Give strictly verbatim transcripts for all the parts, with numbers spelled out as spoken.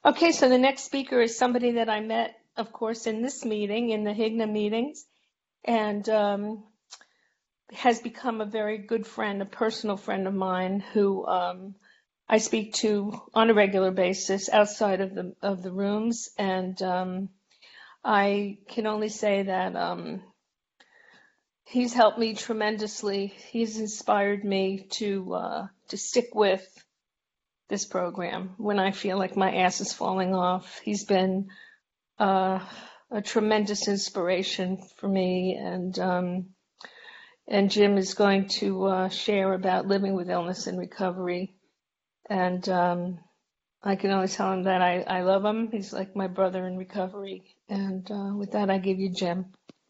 Okay, so the next speaker is somebody that I met, of course, in this meeting, in the Higna meetings, and um, has become a very good friend, a personal friend of mine who um, I speak to on a regular basis outside of the of the rooms, and um, I can only say that um, he's helped me tremendously. He's inspired me to uh, to stick with this program when I feel like my ass is falling off. He's been uh, a tremendous inspiration for me, and um, and Jim is going to uh, share about living with illness and recovery. And um, I can only tell him that I, I love him. He's like my brother in recovery. And uh, with that, I give you Jim.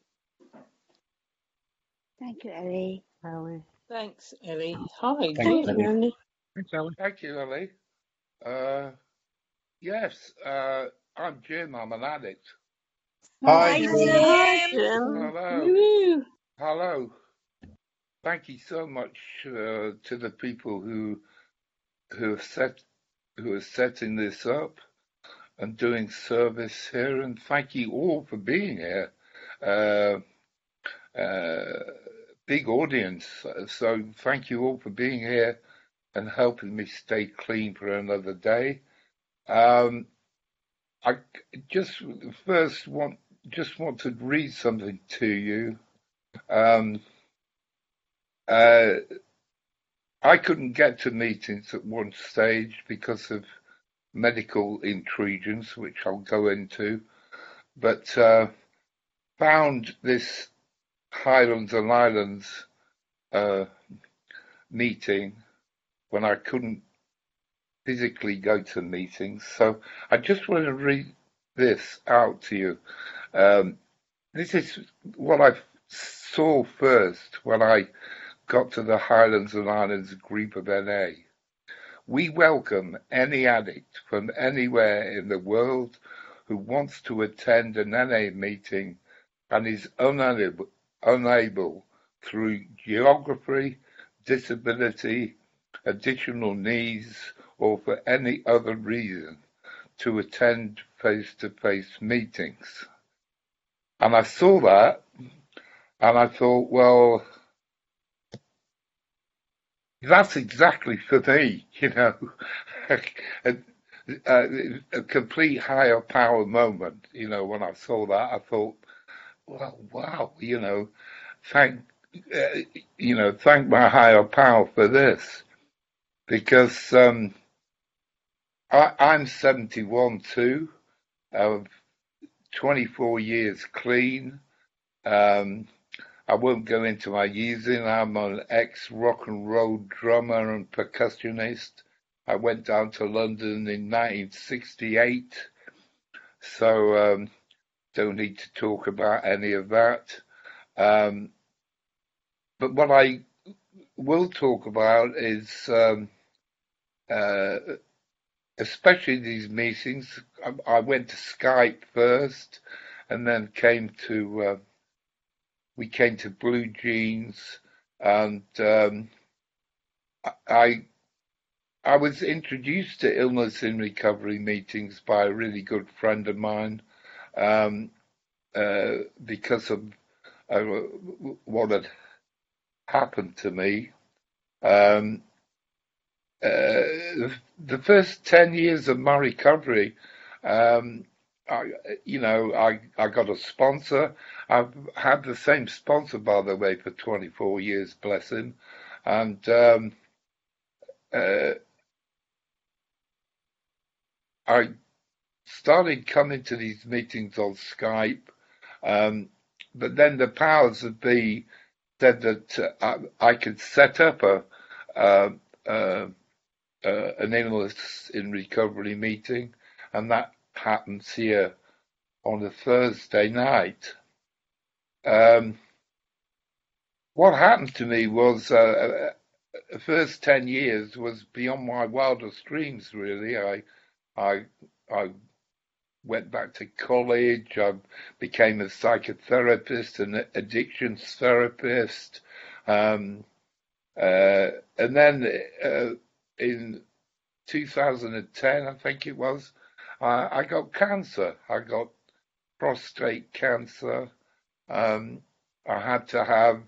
Thank you, Ellie. Ellie. Thanks, Ellie. Hi, Thanks, Jim. Ellie. Thanks, Ellie. Thank you, Ellie. Uh, yes, uh, I'm Jim. I'm an addict. Hi, Hi, Jim. Jim. Hi, Jim. Hello. Woo. Hello. Thank you so much uh, to the people who who have set who are setting this up and doing service here, and thank you all for being here. Uh, uh, big audience, so thank you all for being here and helping me stay clean for another day. Um, I just first want just want to read something to you. Um, uh, I couldn't get to meetings at one stage because of medical intrusions, which I'll go into, but uh, found this Highlands and Islands uh, meeting when I couldn't physically go to meetings. So I just want to read this out to you. Um, this is what I saw first when I got to the Highlands and Islands group of N A. We welcome any addict from anywhere in the world who wants to attend an N A meeting and is unable, unable through geography, disability, additional needs, or for any other reason to attend face-to-face meetings. And I saw that and I thought, well, that's exactly for me, you know, a, a, a complete higher power moment. You know, when I saw that, I thought, well, wow, you know, thank, uh, you know, thank my higher power for this, because um, I, I'm seventy-one too, uh, twenty-four years clean. Um, I won't go into my using. I'm an ex-rock and roll drummer and percussionist. I went down to London in nineteen sixty-eight, so um, don't need to talk about any of that. Um, but what I will talk about is, um, uh, especially these meetings, I, I went to Skype first, and then came to uh, we came to Blue Jeans, and um, I I was introduced to illness in recovery meetings by a really good friend of mine, um, uh, because of uh, what had happened to me. Um, uh, the first ten years of my recovery, um, I, you know, I, I got a sponsor. I've had the same sponsor, by the way, for twenty-four years, bless him. And um, uh, I started coming to these meetings on Skype, um, but then the powers that be said that uh, I, I could set up a uh, uh, uh, an illness in recovery meeting, and that happens here on a Thursday night. Um, what happened to me was uh, the first ten years was beyond my wildest dreams. Really, I I I went back to college. I became a psychotherapist, an addictions therapist, um, uh, and then uh, in two thousand ten, I think it was, I, I got cancer. I got prostate cancer. Um, I had to have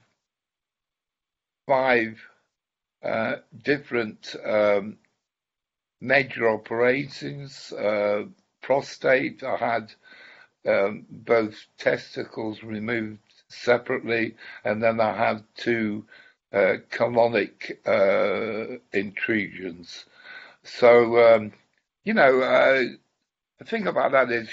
five uh, different um, major operations. Uh, prostate, I had um, both testicles removed separately, and then I had two uh, colonic uh, intrusions. So, um, you know, uh, the thing about that is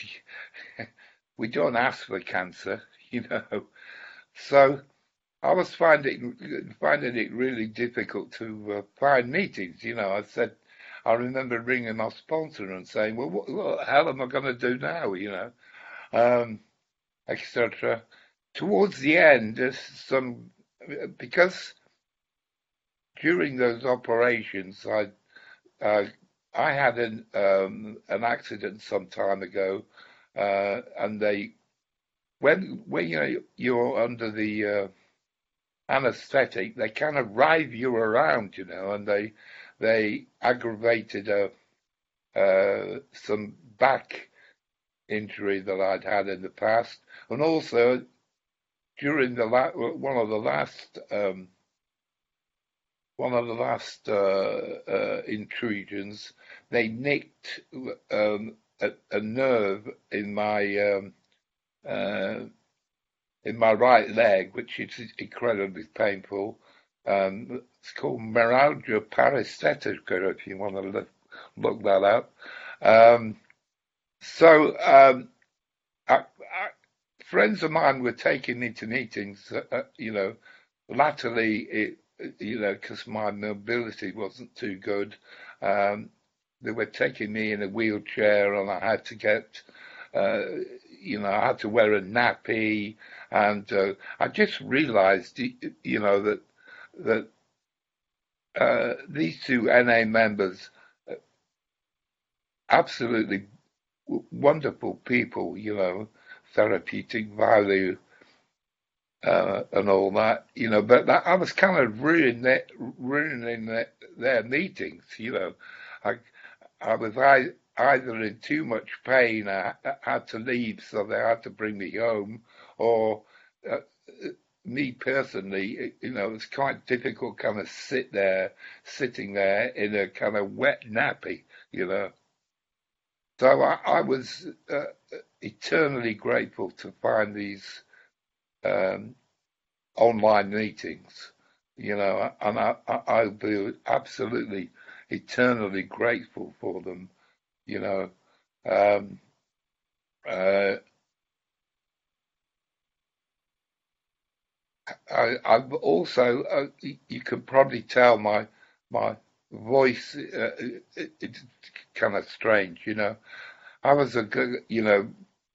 we don't ask for cancer, you know. So I was finding finding it really difficult to uh, find meetings. You know, I said, I remember ringing my sponsor and saying, "Well, what, what the hell am I going to do now?" You know, um, et cetera. Towards the end, there's some because during those operations, I uh, I had an um, an accident some time ago, uh, and they when when you know, you're under the uh, anesthetic, they kind of writhe you around, you know, and they they aggravated a uh, some back injury that I'd had in the past, and also during the la- one of the last um, one of the last uh, uh, intrusions, they nicked um, a, a nerve in my um, uh, in my right leg, which is incredibly painful. Um, it's called meralgia paresthetica, if you want to look, look that up. Um, so, um, I, I, friends of mine were taking me to meetings, uh, you know, latterly, it, you know, because my mobility wasn't too good. Um, they were taking me in a wheelchair, and I had to get, uh, you know, I had to wear a nappy, and uh, I just realised, you know, that that uh, these two N A members, uh, absolutely wonderful people, you know, therapeutic value uh, and all that, you know. But that, I was kind of ruining their, ruining their, their meetings, you know. I I was I, either in too much pain, I, I had to leave, so they had to bring me home, or uh, me personally, you know, it's quite difficult kind of sit there, sitting there in a kind of wet nappy, you know. So I, I was uh, eternally grateful to find these um, online meetings, you know, and I, I, I'll be absolutely eternally grateful for them, you know. Um, uh, I, I've also, uh, you, you can probably tell my my voice, uh, it, it's kind of strange, you know. I was a good, you know,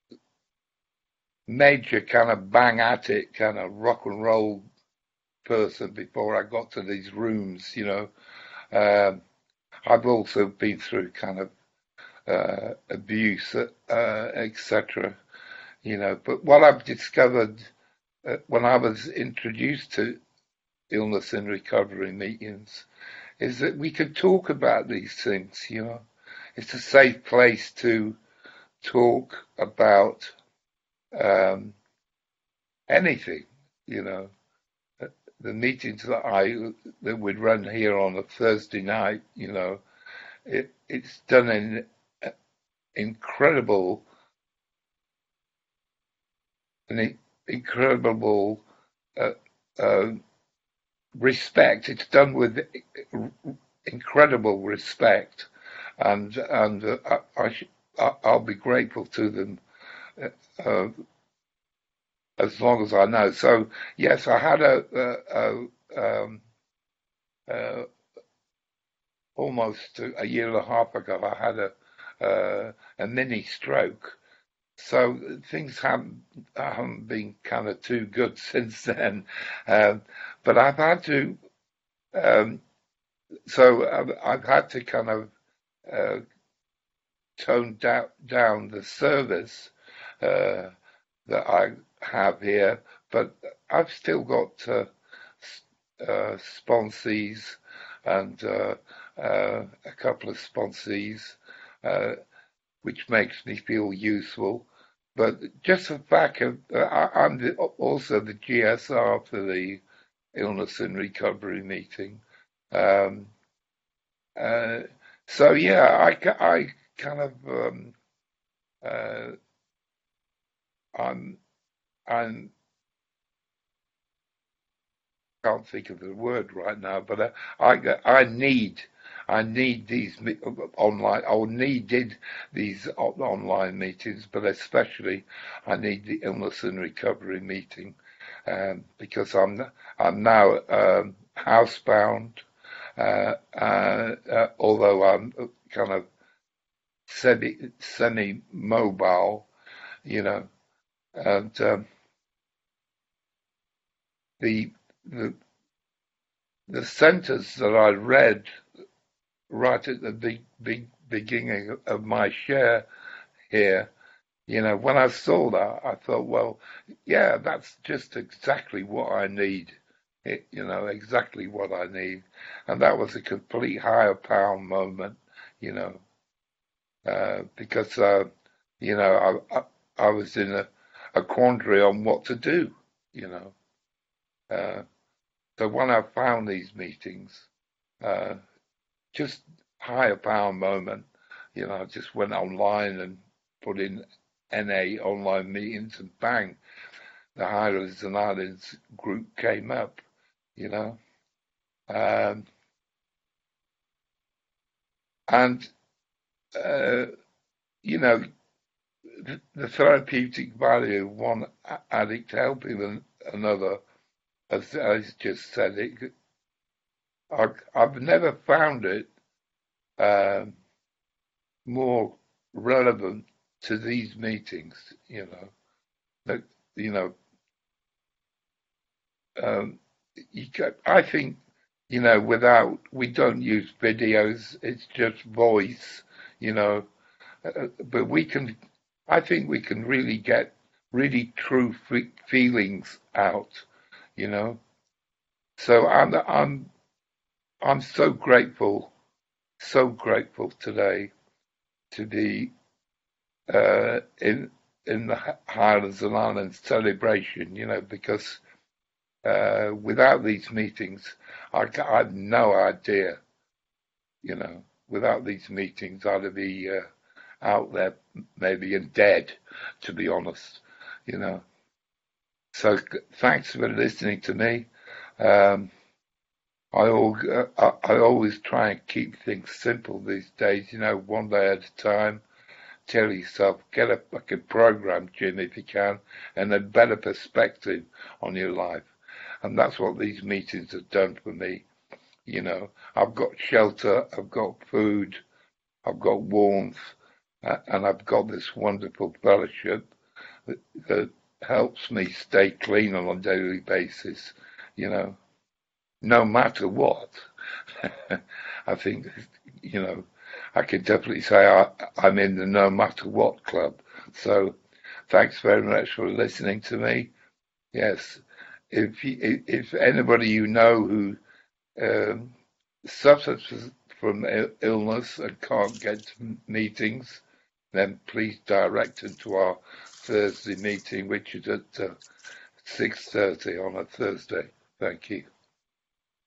major kind of bang at it kind of rock and roll person before I got to these rooms, you know. Um, I've also been through kind of uh, abuse, uh, et cetera. You know, but what I've discovered uh, when I was introduced to illness and recovery meetings is that we can talk about these things. You know, it's a safe place to talk about um, anything. You know, the meetings that I that would run here on a Thursday night. You know, it it's done in incredible an incredible uh, uh, respect. It's done with incredible respect, and and uh, I, I I'll be grateful to them uh, as long as I know. So yes, I had a, a, a um, uh, almost a year and a half ago. I had a uh, a mini stroke. So things haven't haven't been kind of too good since then, um, but I've had to. Um, so I've, I've had to kind of uh, tone down, down the service uh, that I have here, but I've still got uh, uh, sponsees and uh, uh, a couple of sponsees. Uh, which makes me feel useful. But just the fact of, uh, I, I'm the, also the G S R for the illness and recovery meeting. Um, uh, so yeah, I, I kind of, um, uh, I'm, I'm, can't think of the word right now, but uh, I, I need, I need these online, I needed these online meetings, but especially I need the illness and recovery meeting, um, because I'm, I'm now um, housebound, uh, uh, uh, although I'm kind of semi, semi-mobile, you know, and um, the, the, the sentence that I read right at the big, big beginning of my share here, you know, when I saw that, I thought, well, yeah, that's just exactly what I need. It, you know, exactly what I need. And that was a complete higher power moment, you know, uh, because, uh, you know, I, I, I was in a, a quandary on what to do, you know. Uh, so when I found these meetings, uh, just higher power moment, you know, I just went online and put in N A online meetings and bang, the Highlands and Islands group came up, you know. Um, and, uh, you know, the, the therapeutic value of one addict helping another, as I just said, it, I, I've never found it um, more relevant to these meetings, you know, that, you know, um, you can, I think, you know, without, we don't use videos, it's just voice, you know, uh, but we can, I think we can really get really true fe- feelings out, you know. So I'm, I'm, I'm so grateful, so grateful today to be uh, in in the Highlands and Islands celebration, you know, because uh, without these meetings, I, I have no idea, you know, without these meetings, I'd be uh, out there maybe and dead, to be honest, you know. So thanks for listening to me. Um, I, all, uh, I always try and keep things simple these days, you know, one day at a time. Tell yourself, get a fucking program, Jim, if you can, and a better perspective on your life. And that's what these meetings have done for me. You know, I've got shelter, I've got food, I've got warmth, uh, and I've got this wonderful fellowship that, that helps me stay clean on a daily basis, you know, no matter what. I think, you know, I can definitely say I, I'm in the no matter what club. So thanks very much for listening to me. Yes, if you, if anybody you know who um, suffers from illness and can't get to meetings, then please direct them to our Thursday meeting, which is at uh, six thirty on a Thursday. Thank you.